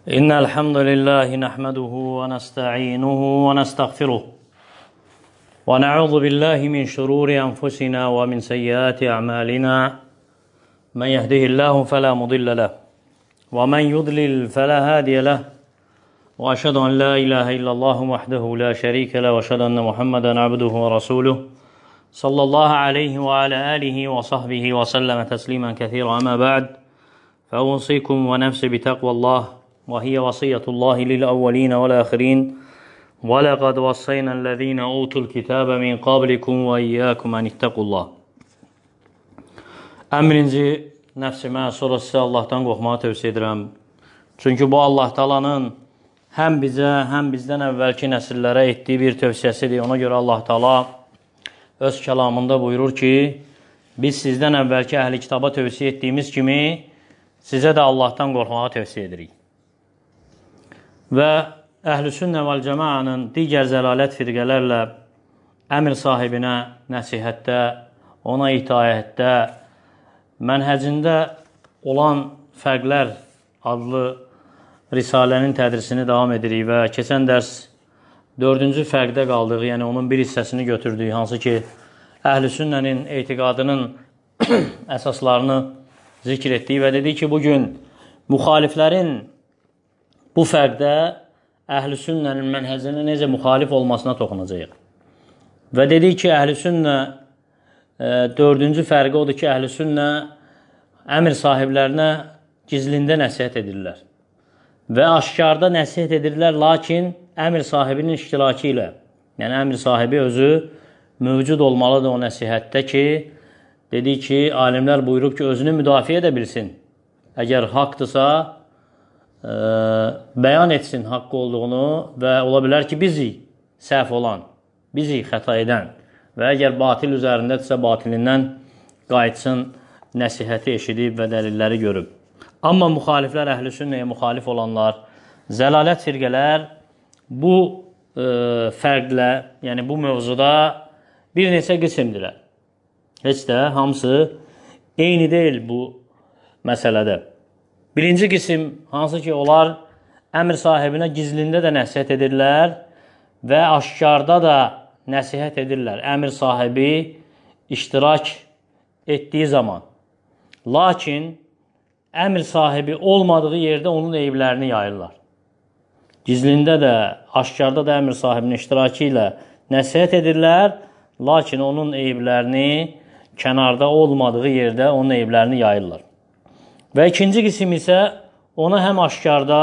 إن الحمد لله نحمده ونستعينه ونستغفره ونعوذ بالله من شرور أنفسنا ومن سيئات أعمالنا من يهده الله فلا مضل له ومن يضلل فلا هادي له وأشهد أن لا إله إلا الله وحده لا شريك له وأشهد أن محمدا عبده ورسوله صلى الله عليه وعلى آله وصحبه وسلم تسليما كثيرا. أما بعد فأوصيكم ونفسي بتقوى الله وهي وصية الله للأولين والآخرين ولقد وصينا الذين أوتوا الكتاب من قبلكم وإياكم أن اتقوا الله. Əmrinci nəfsimə, sonra sizə Allahdan qorxmağı tövsiyə edirəm. Çünki bu Allah Taala'nın həm bizə, həm bizdən əvvəlki nəsillərə etdiyi bir tövsiyəsidir. Ona görə Allah Taala öz kəlamında buyurur ki, biz sizdən əvvəlki əhli kitaba tövsiyə etdiyimiz kimi sizə də Allahdan qorxmağı tövsiyə edirik. Və Əhl-i-Sünnə vəl-Cəmaənin digər zəlalət firqələrlə əmr sahibinə nəsihətdə, ona itaətdə, mənhəcində olan fərqlər adlı risalənin tədrisini davam edirik və keçən dərs 4-cü fərqdə qaldıq, yəni onun bir hissəsini götürdük, hansı ki, Əhl-i-Sünnənin etiqadının əsaslarını zikr etdik və dedik ki, bugün müxaliflərin bu fərqdə Əhl-i-Sünnənin mənhəcinə necə müxalif olmasına toxunacaq. Və dedik ki, Əhl-i-Sünnə 4-cü fərqi odur ki, Əhl-i-Sünnə əmr sahiblərinə gizlində nəsihət edirlər və aşkarda nəsihət edirlər, lakin əmr sahibinin iştirakı ilə, yəni əmr sahibi özü mövcud olmalıdır o nəsihətdə ki, dedik ki, alimlər buyurub ki, özünü müdafiə edə bilsin. Əgər haqdırsa, bəyan etsin haqqı olduğunu və ola bilər ki, bizik səhv olan, bizik xəta edən və əgər batil üzərindədirsə, batilindən qayıtsın, nəsihəti eşidib və dəlilləri görüb. Amma müxaliflər, Əhl-i-Sünnəyə müxalif olanlar, zəlalət firqələr bu fərqlə, yəni bu mövzuda bir neçə qismdirlər. Heç də hamısı eyni deyil bu məsələdə. Birinci qism, hansı ki, onlar əmr sahibinə gizlində də nəsihət edirlər və aşkarda da nəsihət edirlər. Əmr sahibi iştirak etdiyi zaman. Lakin əmr sahibi olmadığı yerdə onun eyblərini yayırlar. Gizlində də, aşkarda da əmr sahibinin iştirakı ilə nəsihət edirlər, lakin onun eyblərini kənarda olmadığı yerdə onun eyblərini yayırlar. Və ikinci qism isə ona həm aşkarda,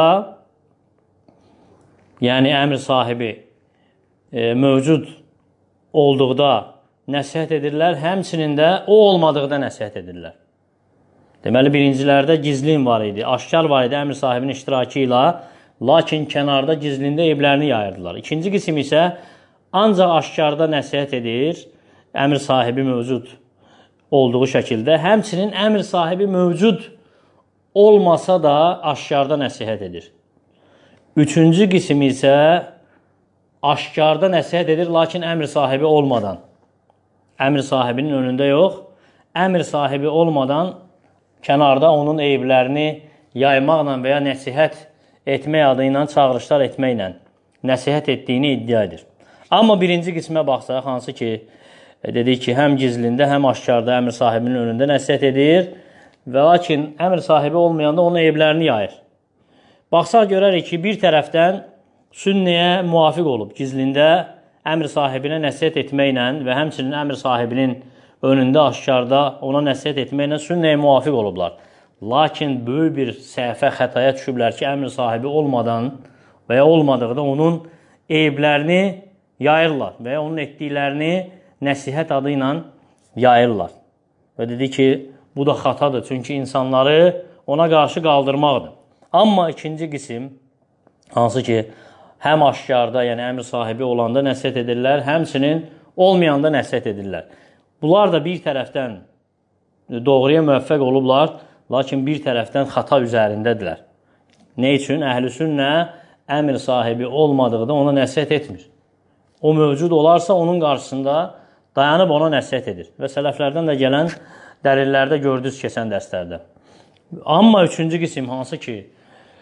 yəni əmr sahibi mövcud olduqda nəsihət edirlər, həmçinin də o olmadıqda nəsihət edirlər. Deməli, birincilərdə gizlin var idi, aşkar var idi əmr sahibinin iştirakı ilə, lakin kənarda gizlində eyblərini yayırdılar. İkinci qism isə ancaq aşkarda nəsihət edir, əmr sahibi mövcud olduğu şəkildə, həmçinin əmr sahibi mövcud olmasa da aşkarda nəsihət edir. Üçüncü qism isə aşkarda nəsihət edir, lakin əmr sahibi olmadan. Əmr sahibinin önündə yox, əmr sahibi olmadan kənarda onun eyblərini yaymaqla və ya nəsihət etmək adı ilə, çağırışlar etməklə nəsihət etdiyini iddia edir. Amma birinci qismə baxsaq, hansı ki, dedik ki, həm gizlində, həm aşkarda əmr sahibinin önündə nəsihət edir və lakin əmr sahibi olmayanda onun eyblərini yayır. Baxsaq görərik ki, bir tərəfdən sünnəyə müvafiq olub, gizlində əmr sahibinə nəsihət etməklə və həmçinin əmr sahibinin önündə aşkarda ona nəsihət etməklə sünnəyə müvafiq olublar. Lakin böyük bir səhvə, xətaya düşüblər ki, əmr sahibi olmadan və ya olmadıqda onun eyblərini yayırlar və ya onun etdiklərini nəsihət adı ilə yayırlar. Və dedi ki, bu da xatadır, çünki insanları ona qarşı qaldırmaqdır. Amma ikinci qism, hansı ki, həm aşkarda, yəni əmr sahibi olanda nəsihət edirlər, həmçinin olmayanda nəsihət edirlər. Bunlar da bir tərəfdən doğruya müvəffəq olublar, lakin bir tərəfdən xata üzərindədirlər. Nə üçün? Əhl-i-Sünnə əmr sahibi olmadıqda ona nəsihət etmir. O mövcud olarsa onun qarşısında dayanıb ona nəsihət edir. Və sələflərdən də gələn dəlillərdə gördünüz keçən dərslərdə. Amma üçüncü qism hansı ki,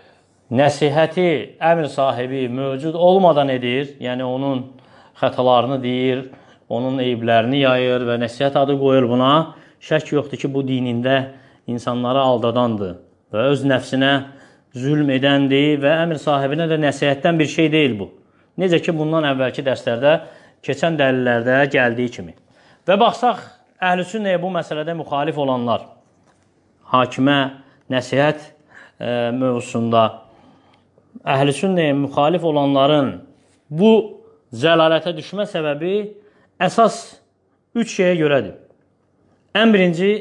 nəsihəti əmr sahibi mövcud olmadan edir, yəni onun xətalarını deyir, onun eyblərini yayır və nəsihət adı qoyur buna, şək yoxdur ki, bu dinində insanları aldadandır və öz nəfsinə zülm edəndir və əmr sahibinə də nəsihətdən bir şey deyil bu. Necə ki, bundan əvvəlki dərslərdə, keçən dəlillərdə gəldiyi kimi. Və baxsaq, Əhlüsünnəyə bu məsələdə müxalif olanlar, hakimə nəsihət mövzusunda Əhlüsünnəyə müxalif olanların bu zəlalətə düşmə səbəbi əsas 3 şeyə görədir. Ən birinci,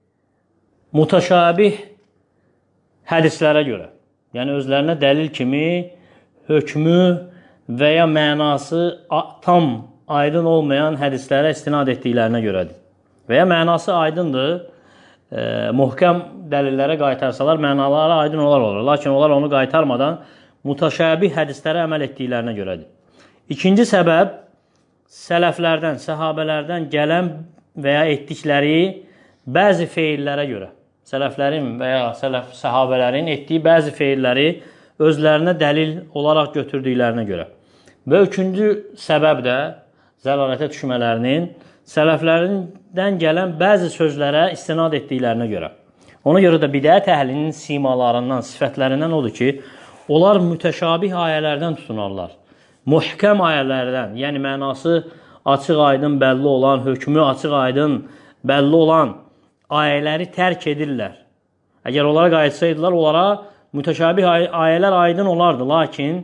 mutaşabih hədislərə görə. Yəni, özlərinə dəlil kimi hökmü və ya mənası tam aydın olmayan hədislərə istinad etdiklərinə görədir. Və ya mənası aydındır, muhkəm dəlillərə qaytarsalar, mənaları aydın olur. Lakin onlar onu qaytarmadan mutaşabih hədislərə əməl etdiklərinə görədir. İkinci səbəb, sələflərdən, səhabələrdən gələn və ya etdikləri bəzi feillərə görə. Sələflərin və ya səhabələrin etdiyi bəzi feilləri özlərinə dəlil olaraq götürdüklərinə görə. Və üçüncü səbəb də zəlalətə düşmələrinin sələflərindən gələn bəzi sözlərə istinad etdiklərinə görə. Ona görə də bidət əhlinin simalarından, sifətlərindən odur ki, onlar mütəşabih ayələrdən tutunarlar. Muhkəm ayələrdən, yəni mənası açıq aydın bəlli olan, hökmü açıq aydın bəlli olan ayələri tərk edirlər. Əgər onlara qayıtsaydılar, onlara mütəşabih ayələr aydın olardı. Lakin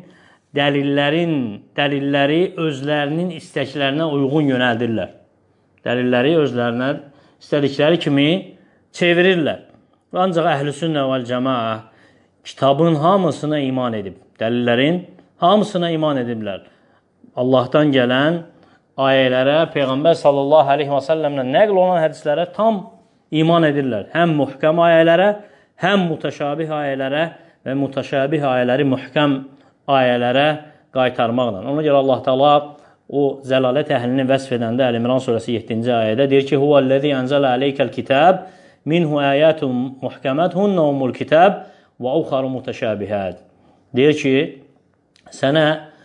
dəlilləri özlərinin istəklərinə uyğun yönəldirlər. Dəlilləri özlərinə istədikləri kimi çevirirlər. Və ancaq Əhlüsünnə vəl-Cəmaə kitabın hamısına iman edib. Dəlillərin hamısına iman ediblər. Allahdan gələn ayələrə, Peyğəmbər sallallahu aleyhi və səlləmlə nəql olan hədislərə tam iman edirlər. Həm muhkəm ayələrə, həm mutaşabih ayələrə və mutaşabih ayələri muhkəm ayələrə qaytarmaqla. Ona görə Allah Teala o zəlalət əhlini vəsf edəndə Əl-İmran surəsi 7-ci ayədə deyir ki: "Huvellezî enzələ aleykəl kitab, minhu ayatun muhkəməthunna umul kitab və uxaru mutaşabihət." Deyir ki, sənə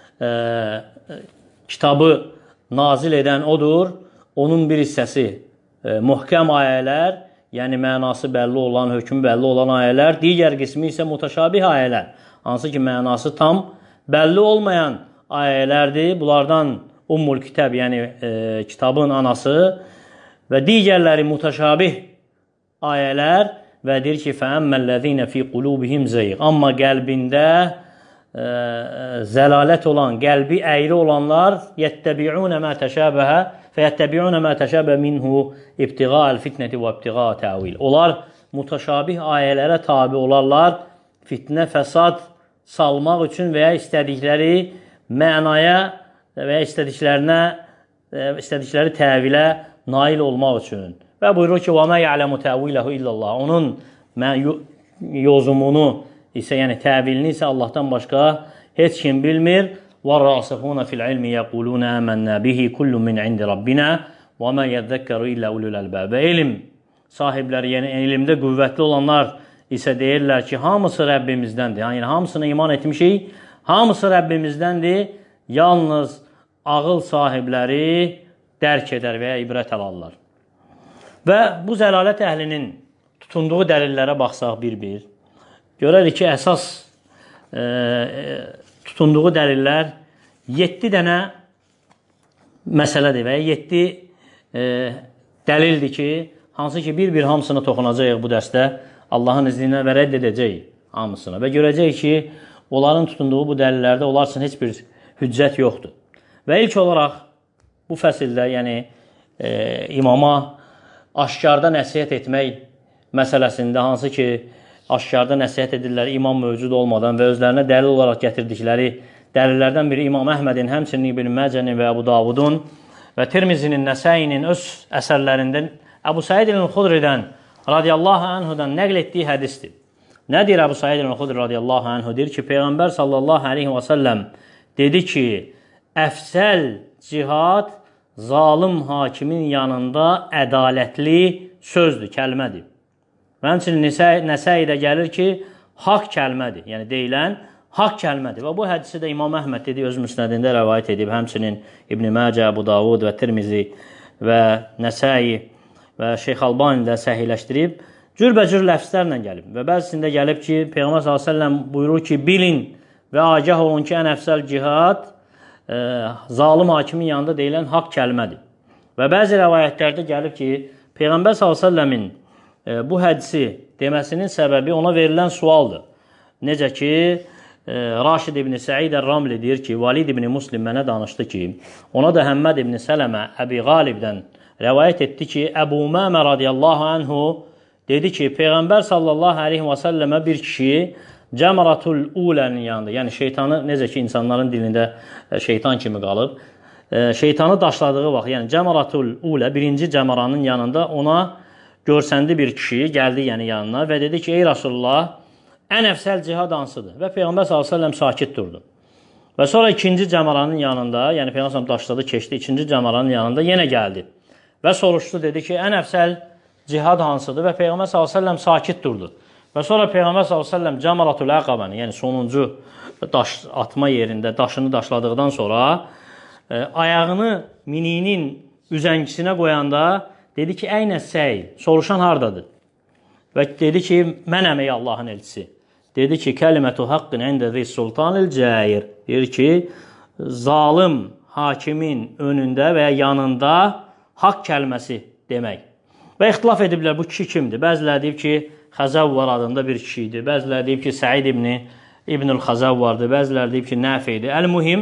kitabı nazil edən odur, onun bir hissəsi muhkəm ayələr, yəni mənası bəlli olan, hökmü bəlli olan ayələr, digər qismi isə mutaşabih ayələr, hansı ki mənası tam bəlli olmayan ayələrdir. Bunlardan Ummul Kitab, yəni kitabın anası və digərləri mutaşabih ayələr və deyir ki, fəəmməlləzīnə fi qulubihim zeyğ. Amma qəlbində zəlalət olan, qəlbi əyri olanlar yəttəbi'unə mə təşəbəhə fəyəttəbi'unə mə təşəbə minhu ibtiğa'əl fitnəti və ibtiğa'a təvil. Onlar mutaşabih ayələrə tabi olarlar, fitnə, fəsad salmaq üçün və ya istədikləri mənaya və ya istədikləri təvilə nail olmaq üçün. Və buyurur ki, وَمَا يَعْلَمُ تَعْوِيلَهُ إِلَّا اللّٰهِ. Onun yozumunu isə, yəni təvilini isə Allahdan başqa heç kim bilmir. وَالرَّاسِخُونَ فِي الْعِلْمِ يَقُولُونَ آمَنَّا بِهِ كُلٌّ مِنْ عِنْدِ رَبِّنَا وَمَا يَذَّكَّرُ إِلَّا أُولُو الْأَلْبَابِ. Elm sahibləri, yəni elmdə qüvvətli olanlar isə deyirlər ki, hamısı Rəbbimizdəndir. Yəni hamısına iman etmişik, hamısı Rəbbimizdəndir. Yalnız ağıl sahibləri dərk edər və ya ibrət alarlar. Və bu zəlalət əhlinin tutunduğu dəlillərə baxsaq bir-bir, görərik ki, əsas tutunduğu dəlillər 7 dənə məsələdir və ya 7 dəlildir ki, hansı ki, bir-bir hamısına toxunacaq bu dərsdə Allahın izni və rədd edəcək hamısına və görəcək ki, onların tutunduğu bu dəlillərdə onlar üçün heç bir hüccət yoxdur. Və ilk olaraq bu fəsildə, yəni imama aşkarda nəsihət etmək məsələsində, hansı ki, aşkarda nəsihət edirlər imam mövcud olmadan və özlərinə dəlil olaraq gətirdikləri dəlillərdən biri İmam Əhmədin, həmçinin İbn Məcənin və Əbu Davudun və Tirmizinin, Nəsəinin öz əsərlərindən Əbu Səid el-Xudridən radiyallahu anhudan nəql etdiyi hədisdir. Nə deyir Əbu Səid el-Xudri radiyallahu anhu? Deyir ki, Peyğəmbər sallallahu aleyhi və səlləm dedi ki, əfsəl cihad zalım hakimin yanında ədalətli sözdür, kəlmədir. Və həmçinin Nəsəidə gəlir ki, haqq kəlmədir. Yəni deyilən haqq kəlmədir. Və bu hədisi də İmam Əhməd dedi, öz müsnədində rəvayət edib, həmçinin İbn Məcə, Əbu Davud və Tirmizi və Nəsai və Şeyx Albani də səhihləşdirib, cürbəcür ləfslərlə gəlib. Və bəzisində gəlib ki, Peyğəmbər s.ə.v buyurur ki, bilin və agah olun ki, ən əfsəl cihad zalim hakimin yanında deyilən haqq kəlmədir. Və bəzi rəvayətlərdə gəlib ki, Peyğəmbər s.ə.v-in bu hədisi deməsinin səbəbi ona verilən sualdır. Necə ki, Raşid ibn Səid Ər-Ramli deyir ki, Valid ibn Muslim mənə danışdı ki, ona da Həmməd ibn Sələmə Əbi Qalibdən rəvayət etdi ki, Əbu Umamə radiyallahu anhu dedi ki, Peyğəmbər sallallahu aleyhi və səlləmə bir kişi Cəmratul Ulənin yanında, yəni şeytanı, necə ki, insanların dilində şeytan kimi qalıb, şeytanı daşladığı vaxt, yəni Cəmratul Ulə, birinci cəmranın yanında ona görsəndi bir kişi, gəldi yəni yanına və dedi ki, ey Rasulullah, ən əfsəl cihad hansıdır? Və Peyğəmbər s.ə.v sakit durdu. Və sonra ikinci cəmaranın yanında, yəni Peyğəmbər s.ə.v daşladı, keçdi, ikinci cəmaranın yanında yenə gəldi. Və soruşdu, dedi ki, ən əfsəl cihad hansıdır? Və Peyğəmbər s.ə.v sakit durdu. Və sonra Peyğəmbər s.ə.v Cəmaratul Əqabəni, yəni sonuncu daş atma yerində daşını daşladıqdan sonra ayağını mininin üzəngisinə qoyanda dedi ki, əynə səy, soruşan hardadır? Və dedi ki, mənəm ey Allahın elçisi. Dedi ki, kəlimətu haqqın əndə sultanil cəir. Deyir ki, zalim hakimin önündə və yanında haqq kəlməsi demək. Və ixtilaf ediblər, bu kişi kimdir? Bəzilər deyib ki, Xəzəvvar adında bir kişi idi. Bəzilər deyib ki, Səid İbnül Xəzəvvardır. Bəzilər deyib ki, Nəfi idi. Əl-mühim,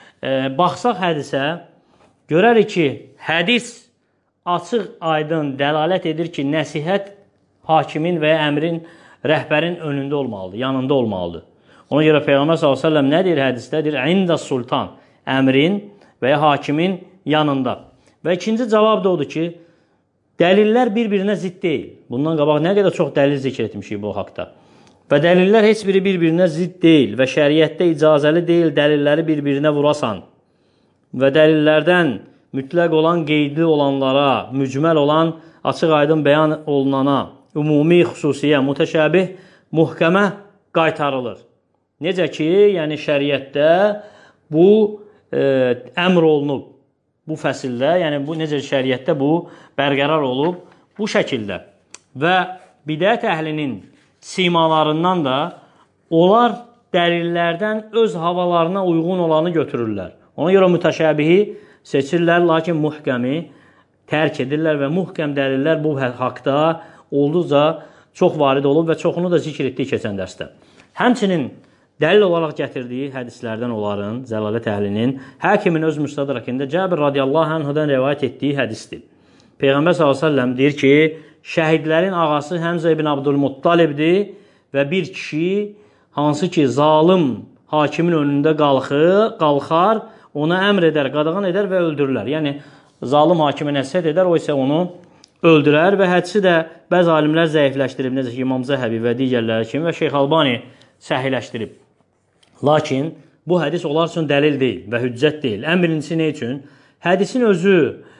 baxsaq hədisə, görərik ki, hədis açıq aydın dəlalət edir ki, nəsihət hakimin və əmrin, rəhbərin önündə olmalıdır, yanında olmalıdır. Ona görə Peyğəmbər s.ə.v nə deyir hədisdə? Deyir, İndə sultan, əmrin və ya hakimin yanında. Və ikinci cavab da odur ki, dəlillər bir-birinə zidd deyil. Bundan qabaq nə qədər çox dəlil zikr etmişik bu haqda. Və dəlillər heç biri bir-birinə zidd deyil və şəriətdə icazəli deyil dəlilləri bir-birinə vurasan. Və dəlillərdən mütləq olan, qeydli olanlara, mücməl olan, açıq aydın bəyan olunana, ümumi, xüsusiyə, mütəşəbih, muhkəmə qaytarılır. Necə ki, yəni şəriətdə bu əmr olunub, bu fəsildə, yəni bu necə şəriətdə bu bərqərar olub bu şəkildə. Və bidət əhlinin simalarından da onlar dəlillərdən öz havalarına uyğun olanı götürürlər. Ona görə mütəşəbihi seçirlər, lakin muhkəmi tərk edirlər və muhkəm dəlillər bu haqda olduqca çox varid olub və çoxunu da zikr etdik keçən dərsdə. Həmçinin dəlil olaraq gətirdiyi hədislərdən onların, zəlalət əhlinin, həkimin öz müstədrakində Cəbir radiyallahu anhudan rəvayət etdiyi hədisdir. Peyğəmbər s.ə.v deyir ki, şəhidlərin ağası Həmzə ibn Abdülmuttalibdir və bir kişi, hansı ki, zalim hakimin önündə qalxar, ona əmr edər, qadağan edər və öldürürlər. Yəni, zalim hakimə nəsihət edər, o isə onu öldürər və hədisi də bəzi alimlər zəifləşdirib, necə ki, İmam Zəhəbi və digərləri kimi və Şeyx Albani səhihləşdirib. Lakin bu hədis onlar üçün dəlil deyil və hüccət deyil. Ən birincisi nə üçün? Hədisin özü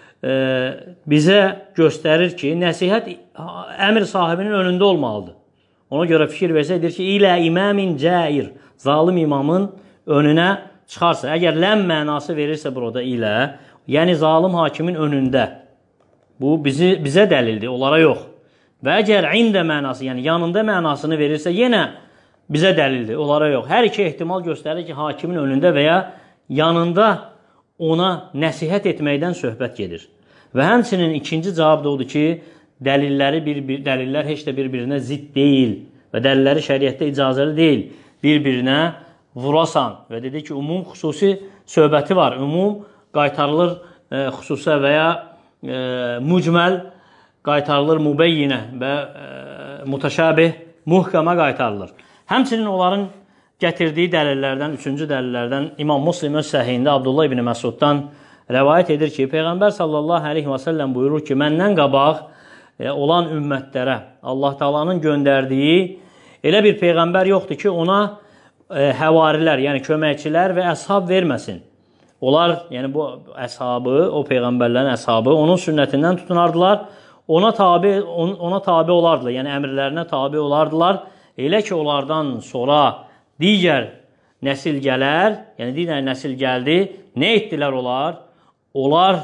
bizə göstərir ki, nəsihət əmr sahibinin önündə olmalıdır. Ona görə fikir versə, edir ki, ilə imamin cəir, zalim imamın önünə çıxarsa. Əgər ləm mənası verirsə burada ilə, yəni zalim hakimin önündə, bu bizə dəlildir, onlara yox. Və əgər ində mənası, yəni yanında mənasını verirsə, yenə bizə dəlildir, onlara yox. Hər iki ehtimal göstərir ki, hakimin önündə və ya yanında ona nəsihət etməkdən söhbət gedir. Və həmçinin ikinci cavab da odur ki, dəlillər heç də bir-birinə zidd deyil və dəlilləri şəriətdə icazəli deyil. Bir-birinə vurasan və dedi ki, umum xüsusi söhbəti var. Umum qaytarılır xüsusə və ya mücməl qaytarılır mübəyyinə və mütəşəbih muhkəmə qaytarılır. Həmçinin onların gətirdiyi dəlillərdən, üçüncü dəlillərdən İmam Muslim öz səhihində Abdullah ibn Məsuddan rəvayət edir ki, Peyğəmbər sallallahu aleyhi və səlləm buyurur ki, məndən qabaq olan ümmətlərə Allah Taala'nın göndərdiyi elə bir Peyğəmbər yoxdur ki, ona həvarilər, yəni köməkçilər və əshab verməsin. Onlar, yəni bu əshabı, o Peyğəmbərlərin əshabı onun sünnətindən tutunardılar, ona tabi olardılar, yəni əmrlərinə tabi olardılar. Elə ki, onlardan sonra digər nəsil gələr, yəni deyirlər nəsil gəldi, nə etdilər onlar? Onlar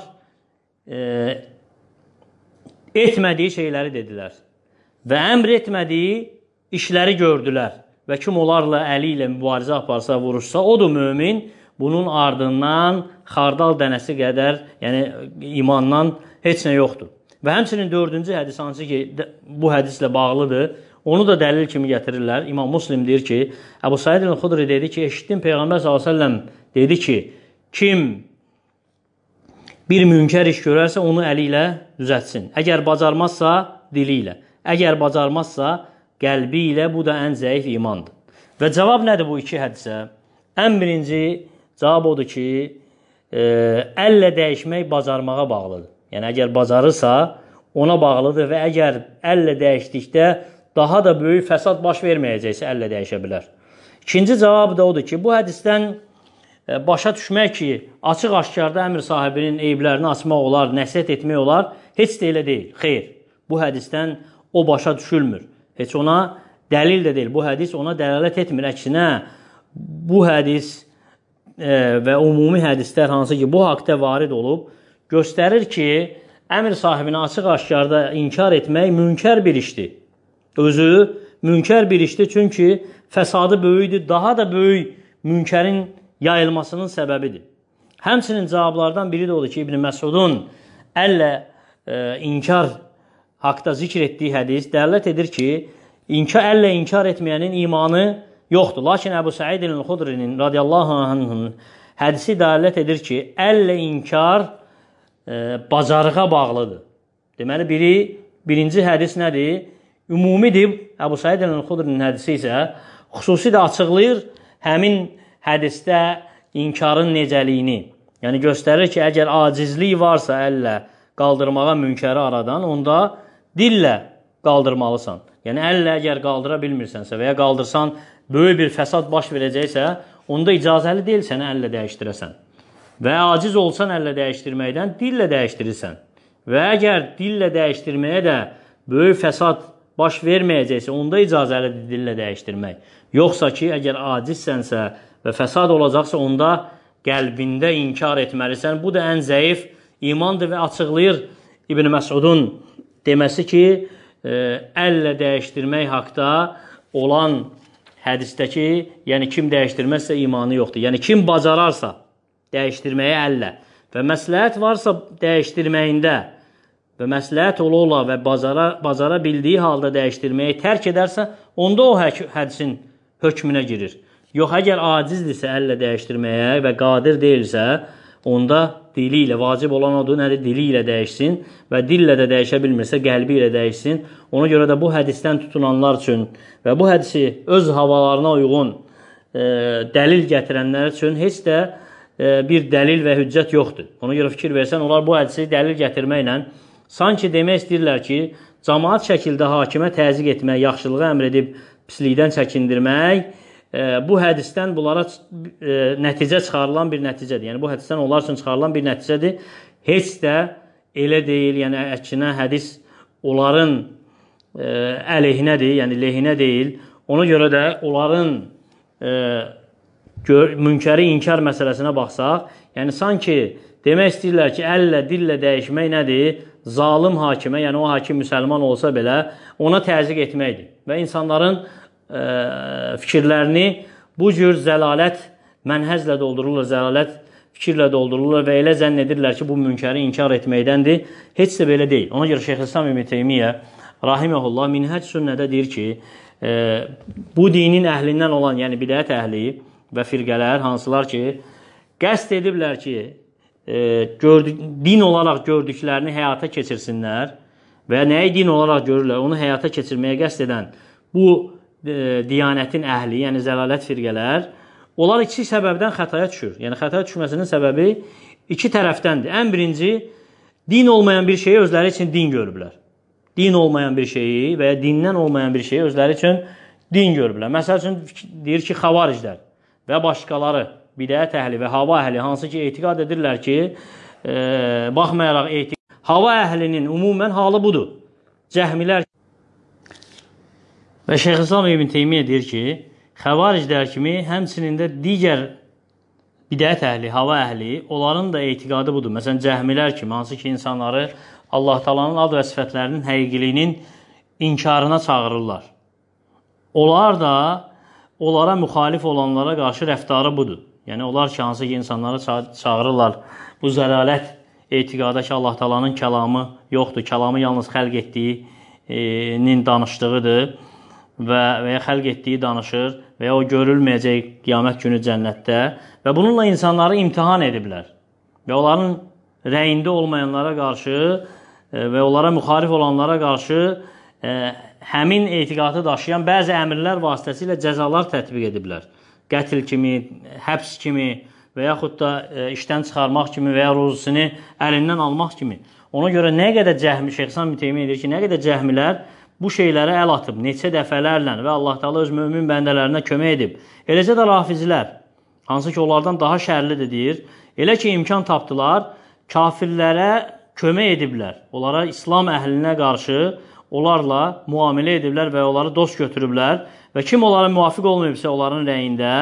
etmədiyi şeyləri dedilər və əmr etmədiyi işləri gördülər və kim onlarla əli ilə mübarizə aparsa, vuruşsa, odur mömin, bunun ardından xardal dənəsi qədər, yəni imandan heç nə yoxdur. Və həmçinin 4-cü hədis, hansı ki, bu hədislə bağlıdır, onu da dəlil kimi gətirirlər. İmam Muslim deyir ki, Əbu Said el-Xudri dedi ki, eşitdim Peyğəmbər s.ə.v dedi ki, kim bir münkər iş görərsə, onu əli ilə düzətsin. Əgər bacarmazsa, dili ilə. Əgər bacarmazsa, qəlbi ilə. Bu da ən zəif imandır. Və cavab nədir bu iki hədisə? Ən birinci cavab odur ki, əllə dəyişmək bacarmağa bağlıdır. Yəni, əgər bacarırsa, ona bağlıdır və əgər əllə dəyişdikdə daha da böyük fəsad baş verməyəcəksə, əllə dəyişə bilər. İkinci cavab da odur ki, bu hədisdən başa düşmək ki, açıq-aşkarda əmr sahibinin eyblərini açmaq olar, nəsihət etmək olar, heç də elə deyil. Xeyr, bu hədisdən o başa düşülmür. Heç ona dəlil də deyil. Bu hədis ona dəlalət etmir. Əksinə, bu hədis və ümumi hədislər hansı ki, bu haqda varid olub, göstərir ki, əmr sahibini açıq-aşkarda inkar etmək münkər bir işdir. Özü münkər bir işdir, çünki fəsadı böyükdür, daha da böyük münkərin yayılmasının səbəbidir. Həmçinin cavablardan biri də odur ki, İbn Məsudun əllə inkar haqda zikr etdiyi hədis dəlalət edir ki, əllə inkar etməyənin imanı yoxdur. Lakin Əbu Said el-Xudrinin radiyallahu anhın hədisi dəlalət edir ki, əllə inkar bacarığa bağlıdır. Deməli, birinci hədis nədir? Ümumidir. Əbu Said el-Xudrinin hədisi isə xüsusi də açıqlayır həmin hədisdə inkarın necəliyini. Yəni, göstərir ki, əgər acizlik varsa əllə qaldırmağa münkəri aradan, onda dillə qaldırmalısan. Yəni, əllə əgər qaldıra bilmirsənsə və ya qaldırsan böyük bir fəsad baş verəcəksə, onda icazəli deyil sənə əllə dəyişdirəsən. Və aciz olsan əllə dəyişdirməkdən, dillə dəyişdirirsən. Və əgər dillə dəyişdirməyə də böyük fəsad baş verməyəcəksə, onda icazəlidir dillə dəyişdirmək. Yoxsa ki, əgər acizsənsə və fəsad olacaqsa, onda qəlbində inkar etməlisən. Bu da ən zəif imandır və açıqlayır İbn Məsudun deməsi ki, əllə dəyişdirmək haqda olan hədisdəki, yəni kim dəyişdirməzsə imanı yoxdur. Yəni kim bacararsa dəyişdirməyə əllə və məsləhət varsa dəyişdirməyində və məsləhət ola və bacara bildiyi halda dəyişdirməyi tərk edərsə, onda o hədisin hökmünə girir. Yox, əgər acizdirsə əllə dəyişdirməyə və qadir deyilsə, onda dili ilə, vacib olan odur, nədir? Dili ilə dəyişsin və dillə də dəyişə bilmirsə, qəlbi ilə dəyişsin. Ona görə də bu hədisdən tutunanlar üçün və bu hədisi öz havalarına uyğun dəlil gətirənlər üçün heç də bir dəlil və hüccət yoxdur. Ona görə fikir versən, onlar bu hədisi dəlil gətirməklə sanki demək istəyirlər ki, cəmaat şəkildə hakimə təzyiq etmək, yaxşılığı əmr edib pislikdən çəkindirmək, bu hədisdən bunlara nəticə çıxarılan bir nəticədir. Yəni, bu hədisdən onlar üçün çıxarılan bir nəticədir. Heç də elə deyil, yəni əksinə hədis onların əleyhinədir, yəni lehinə deyil. Ona görə də onların münkəri inkar məsələsinə baxsaq, yəni sanki demək istəyirlər ki, əllə, dillə dəyişmək nədir? Zalim hakimə, yəni o hakim müsəlman olsa belə, ona təzyiq etməkdir. Və insanların fikirlərini bu cür zəlalət mənhəzlə doldururlar, zəlalət fikirlə doldururlar və elə zənn edirlər ki, bu münkəri inkar etməkdəndir. Heç də belə deyil. Ona görə Şeyxülislam İbn Teymiyyə rahiməhullah Minhəc Sünnədə deyir ki, bu dinin əhlindən olan, yəni bidət əhli və firqələr, hansılar ki, qəsd ediblər ki, din olaraq gördüklərini həyata keçirsinlər və nəyi din olaraq görürlər, onu həyata keçirməyə qəsd edən bu diyanətin əhli, yəni zəlalət firqələr, onlar iki səbəbdən xətaya düşür. Yəni, xətaya düşməsinin səbəbi iki tərəfdəndir. Ən birinci, din olmayan bir şeyi özləri üçün din görüblər. Din olmayan bir şeyi və ya dindən olmayan bir şeyi özləri üçün din görüblər. Məsəl üçün, deyir ki, xavariclər və başqaları, bidət əhli və hava əhli, hansı ki, etiqad edirlər ki, baxmayaraq hava əhlinin ümumən halı budur. Cəhmilər və Şeyxülislam İbn Teymiyyə deyir ki, xəvariclər kimi, həmçinin də digər bidət əhli, hava əhli, onların da etiqadı budur. Məsələn, cəhmilər kimi, hansı ki, insanları Allah Taala'nın ad və sifətlərinin həqiqiliyinin inkarına çağırırlar. Onlar da onlara müxalif olanlara qarşı rəftarı budur. Yəni, onlar ki, hansı ki, insanları çağırırlar. Bu zəralət etiqada ki, Allah Taala'nın kəlamı yoxdur. Kəlamı yalnız xəlq etdiyinin danışdığıdır və ya xəlq etdiyi danışır və ya o görülməyəcək qiyamət günü cənnətdə və bununla insanları imtihan ediblər. Və onların rəyində olmayanlara qarşı və onlara müxalif olanlara qarşı həmin etiqadı daşıyan bəzi əmrlər vasitəsilə cəzalar tətbiq ediblər. Qətl kimi, həbs kimi və yaxud da işdən çıxarmaq kimi və ya ruzusunu əlindən almaq kimi. Ona görə nə qədər cəhmi, Şeyx İslam İbn Teymiyyə edir ki, nə qədər cəhmilər bu şeylərə əl atıb, neçə dəfələrlə və Allah Teala öz mömin bəndələrinə kömək edib. Eləcə də rafizlər, hansı ki, onlardan daha şərlidir deyir. Elə ki, imkan tapdılar, kafirlərə kömək ediblər. Onlara İslam əhlinə qarşı onlarla müamilə ediblər və onları dost götürüblər. Və kim onlara müvafiq olmayıbsa onların rəyində,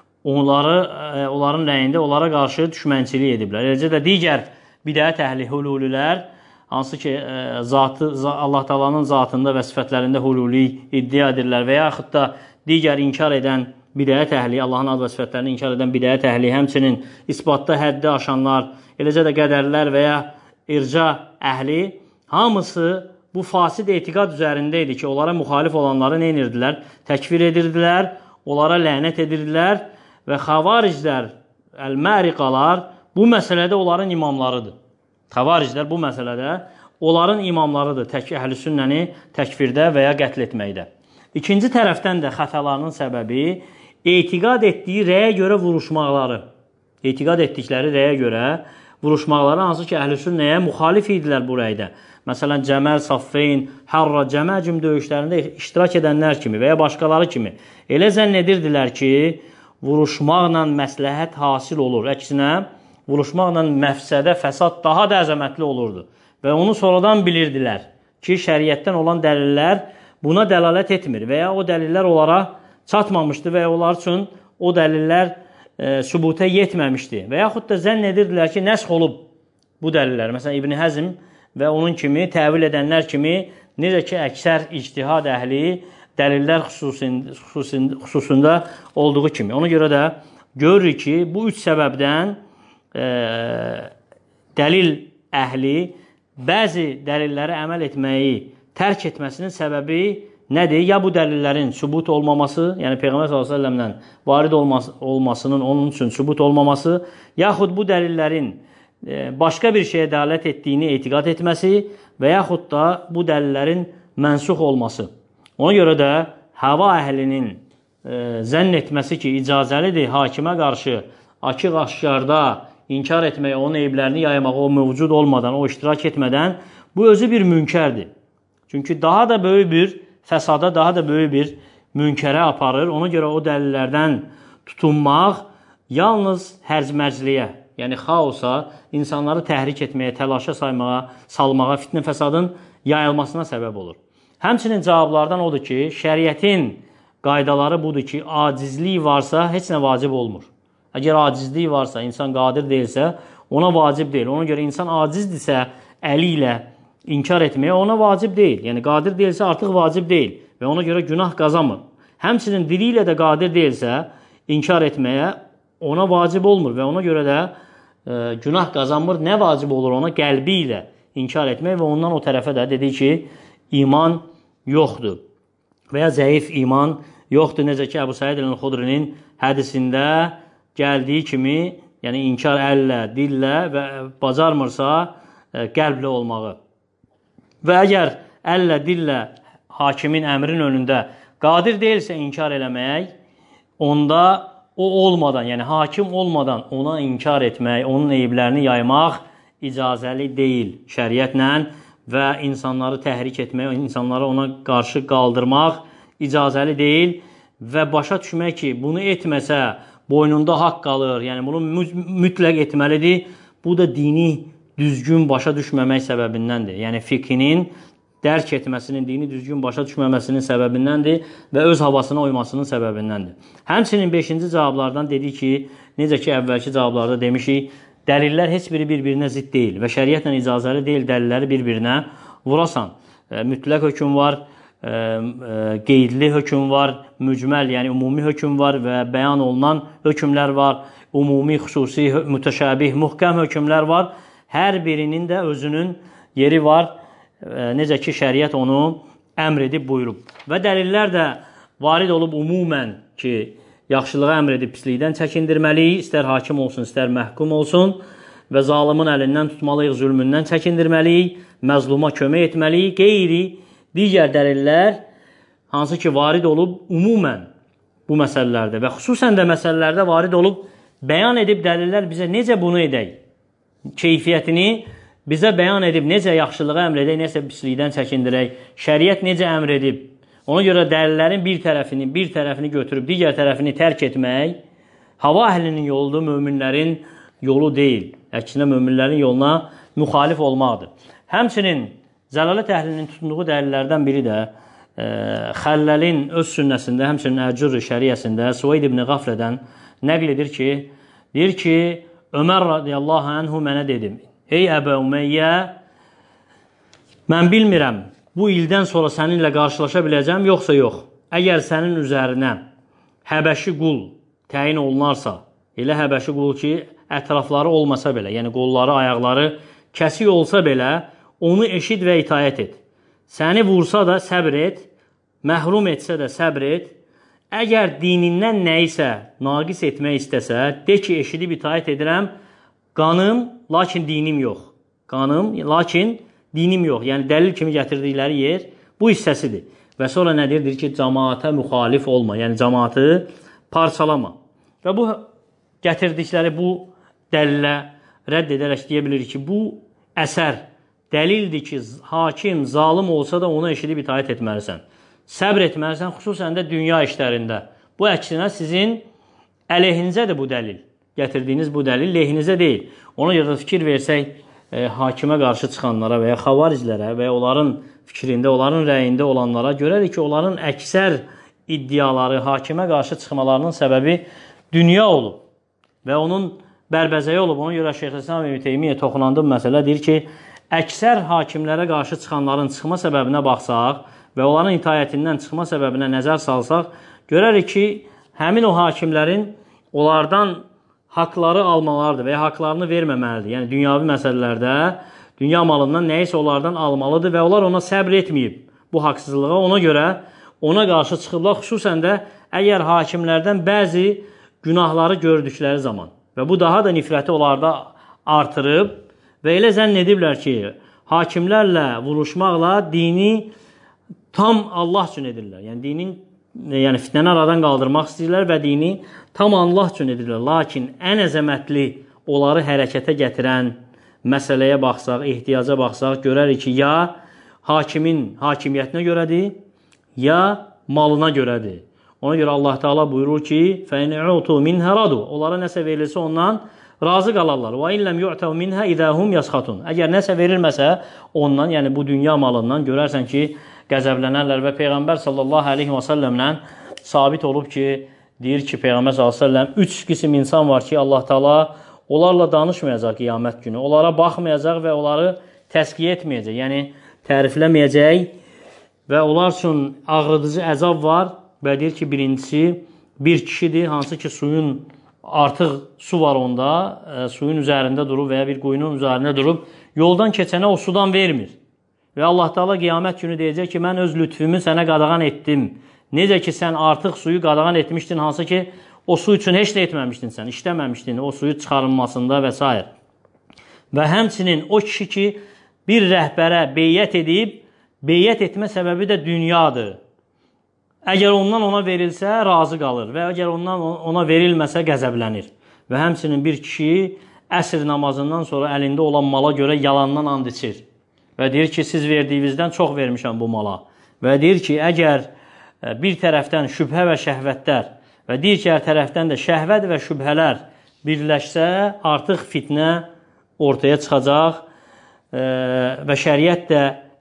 onların rəyində onlara qarşı düşmənçilik ediblər. Eləcə də digər bidət əhli, hululilər, hansı ki, Allah Taala'nın zatında və sifətlərində hululi iddia edirlər və yaxud da digər inkar edən bidət əhli, Allahın ad və sifətlərini inkar edən bidət əhli, həmçinin isbatda həddi aşanlar, eləcə də qədərlər və ya irca əhli, hamısı bu fasid etiqad üzərində idi ki, onlara müxalif olanları nə edirdilər? Təkfir edirdilər, onlara lənət edirdilər və xavariclər, əl-məriqalar bu məsələdə onların imamlarıdır. Xavariclər bu məsələdə onların imamlarıdır əhl-i sünnəni təkfirdə və ya qətl etməkdə. İkinci tərəfdən də xətalarının səbəbi etiqad etdiyi rəyə görə vuruşmaqları. Etiqad etdikləri rəyə görə vuruşmaqları, hansı ki, əhl-i sünnəyə müxalif idilər bu rəydə. Məsələn, Cəməl, Saffeyn, Harra, Cəməcüm döyüşlərində iştirak edənlər kimi və ya başqaları kimi elə zənn edirdilər ki, vuruşmaqla məsləhət hasil olur. Əksinə, vuruşmaqla məfsədə, fəsad daha da əzəmətli olurdu. Və onu sonradan bilirdilər ki, şəriətdən olan dəlillər buna dəlalət etmir və ya o dəlillər onlara çatmamışdı və ya onlar üçün o dəlillər sübuta yetməmişdi. Və yaxud da zənn edirdilər ki, nəsx olub bu dəlillər. Məsələn, İbn Həzm və onun kimi, təvil edənlər kimi, necə ki, əksər ictihad əhli dəlillər xüsusunda olduğu kimi. Ona görə də görürük ki, bu üç səbəbdən dəlil əhli bəzi dəlillərə əməl etməyi tərk etməsinin səbəbi nədir? Ya bu dəlillərin sübut olmaması, yəni Peyğəmbər s.ə.v-dən varid olmasının onun üçün sübut olmaması, yaxud bu dəlillərin başqa bir şeyə dəlalət etdiyini etiqad etməsi və yaxud da bu dəlillərin mənsux olması. Ona görə də hava əhlinin zənn etməsi ki, icazəlidir hakimə qarşı açıq-aşkarda inkar etmək, onun eyblərini yaymaq, o mövcud olmadan, o iştirak etmədən, bu özü bir münkərdir. Çünki daha da böyük bir fəsada, daha da böyük bir münkərə aparır. Ona görə o dəlillərdən tutunmaq yalnız hərc-mərcliyə, yəni xaosa, insanları təhrik etməyə, təlaşa salmağa, fitnə fəsadın yayılmasına səbəb olur. Həmçinin cavablardan odur ki, şəriətin qaydaları budur ki, acizlik varsa heç nə vacib olmur. Əgər acizlik varsa, insan qadir deyilsə, ona vacib deyil. Ona görə insan acizdirsə, əli ilə inkar etməyə ona vacib deyil. Yəni, qadir deyilsə, artıq vacib deyil və ona görə günah qazanmır. Həmçinin dili ilə də qadir deyilsə, inkar etməyə ona vacib olmur və ona görə də günah qazanmır. Nə vacib olur ona? Qəlbi ilə inkar etmək və ondan o tərəfə də dedi ki, iman yoxdur və ya zəif iman yoxdur. Necə ki, Əbu Səid el-Xudrinin hədisində gəldiyi kimi, yəni inkar əllə, dillə və bacarmırsa qəlblə olmağı. Və əgər əllə, dillə hakimin əmrin önündə qadir deyilsə inkar eləmək, onda o olmadan, yəni hakim olmadan ona inkar etmək, onun eyblərini yaymaq icazəli deyil şəriətlə və insanları təhrik etmək, insanları ona qarşı qaldırmaq icazəli deyil və başa düşmək ki, bunu etməsə boynunda haqq qalır, yəni bunu mütləq etməlidir. Bu da dini düzgün başa düşməmək səbəbindəndir. Yəni fiqhinin dərk etməsinin, dini düzgün başa düşməməsinin səbəbindəndir və öz havasına uymasının səbəbindəndir. Həmçinin 5-ci cavablardan dedik ki, necə ki, əvvəlki cavablarda demişik, dəlillər heç biri bir-birinə zidd deyil və şəriətlə icazəli deyil dəlilləri bir-birinə vurasan. Mütləq hökm var, qeydli hökm var, mücməl, yəni ümumi hökm var və bəyan olunan hökmlər var, ümumi, xüsusi, mütəşabih, muhkəm hökmlər var. Hər birinin də özünün yeri var. Necə ki, şəriət onu əmr edib buyurub. Və dəlillər də varid olub umumən ki, yaxşılığa əmr edib pislikdən çəkindirməliyik, istər hakim olsun, istər məhkum olsun və zalimin əlindən tutmalıyıq, zülmündən çəkindirməliyik, məzluma kömək etməliyik, qeyri digər dəlillər hansı ki, varid olub umumən bu məsələlərdə və xüsusən də məsələlərdə varid olub bəyan edib dəlillər bizə necə bunu edək, keyfiyyətini bizə bəyan edib, necə yaxşılığa əmr edək, necə pislikdən çəkindirək, şəriət necə əmr edib. Ona görə dəlillərin bir tərəfini götürüb, digər tərəfini tərk etmək, hava əhlinin yoludur, möminlərin yolu deyil. Əksinə, möminlərin yoluna müxalif olmaqdır. Həmçinin, zəlalət əhlinin tutunduğu dəlillərdən biri də Xəlləlin öz sünnəsində, həmçinin Əcurri şəriəsində Suveyd ibn Qaflədən nəql edir ki, deyir ki, Ömər radiyallahu anhu mənə dedim, ey Əbə Umeyyə, mən bilmirəm, bu ildən sonra səninlə qarşılaşa biləcəm, yoxsa yox. Əgər sənin üzərinə Həbəşi qul təyin olunarsa, elə Həbəşi qul ki, ətrafları olmasa belə, yəni qolları, ayaqları kəsik olsa belə, onu eşit və itayət et. Səni vursa da səbr et, məhrum etsə də səbr et. Əgər dinindən nəyisə naqis etmək istəsə, de ki, eşidib itayət edirəm, qanım, lakin dinim yox. Qanım, lakin dinim yox. Yəni, dəlil kimi gətirdikləri yer bu hissəsidir. Və sonra nədir? Deyir ki, cəmaata müxalif olma. Yəni, cəmaatı parçalama. Və bu gətirdikləri bu dəlilə rədd edərək deyə bilir ki, bu əsər dəlildir ki, hakim, zalim olsa da ona eşidib itayət etməlisən. Səbr etməlisən, xüsusən də dünya işlərində. Bu əksinə sizin əleyhinizədir bu dəlil. Gətirdiyiniz bu dəlil lehinizə deyil. Ona görə də fikir versək, hakimə qarşı çıxanlara və ya xavariclərə və ya onların fikrində, onların rəyində olanlara görərik ki, onların əksər iddiaları, hakimə qarşı çıxmalarının səbəbi dünya olub və onun bərbəzəyi olub. Ona görə Şeyxülislam İbn Teymiyyə toxunandığı məsələ deyir ki, əksər hakimlərə qarşı çıxanların çıxma səbəbinə baxsaq və onların itayətindən çıxma səbəbinə nəzər salsaq, görərik ki, həmin o hakimlərin onlardan haqları almalardır və ya haqlarını verməməlidir. Yəni, dünyavi məsələlərdə dünya malından nəyisə onlardan almalıdır və onlar ona səbr etməyib bu haqsızlığa. Ona görə ona qarşı çıxıblar, xüsusən də əgər hakimlərdən bəzi günahları gördükləri zaman və bu daha da nifrəti onlarda artırıb və elə zənn ediblər ki, hakimlərlə vuruşmaqla dini tam Allah üçün edirlər. Yəni fitnəni aradan qaldırmaq istəyirlər və dini tam Allah üçün edirlər. Lakin ən əzəmətli onları hərəkətə gətirən məsələyə baxsaq, ehtiyaca baxsaq, görərik ki, ya hakimin hakimiyyətinə görədir, ya malına görədir. Ona görə Allah Teala buyurur ki, فَاِنْ عُوتُوا مِنْهَ رَدُوا Onlara nəsə verilsə ondan razı qalarlar. وَاِنْ لَمْ يُعْتَوْ مِنْهَا اِذَا هُمْ يَسْخَطُونَ Əgər nəsə verilməsə ondan, yəni bu dünya malından görərsən ki, qəzəblənərlər və Peyğəmbər sallallahu aleyhi və səlləmlə sabit olub ki, deyir ki, Peyğəmbər sallallahu aleyhi və səlləm 3 qisim insan var ki, Allah Teala onlarla danışmayacaq qiyamət günü, onlara baxmayacaq və onları təskiyə etməyəcək, yəni tərifləməyəcək və onlar üçün ağrıdıcı əzab var və deyir ki, birincisi bir kişidir, hansı ki, suyun artıq su var onda, suyun üzərində durub və ya bir quyunun üzərində durub, yoldan keçənə o sudan vermir. Və Allah Teala qiyamət günü deyəcək ki, mən öz lütfümü sənə qadağan etdim. Necə ki, sən artıq suyu qadağan etmişdin, hansı ki, o su üçün heç də etməmişdin sən, işləməmişdin o suyu çıxarılmasında və s. Və həmçinin o kişi ki, bir rəhbərə beyyət edib, beyyət etmə səbəbi də dünyadır. Əgər ondan ona verilsə, razı qalır və əgər ondan ona verilməsə, qəzəblənir. Və həmçinin bir kişi əsr namazından sonra əlində olan mala görə yalandan and içir. Və deyir ki, siz verdiyinizdən çox vermişəm bu mala. Və deyir ki, əgər bir tərəfdən şübhə və şəhvətlər və digər tərəfdən də şəhvət və şübhələr birləşsə, artıq fitnə ortaya çıxacaq və şəriət də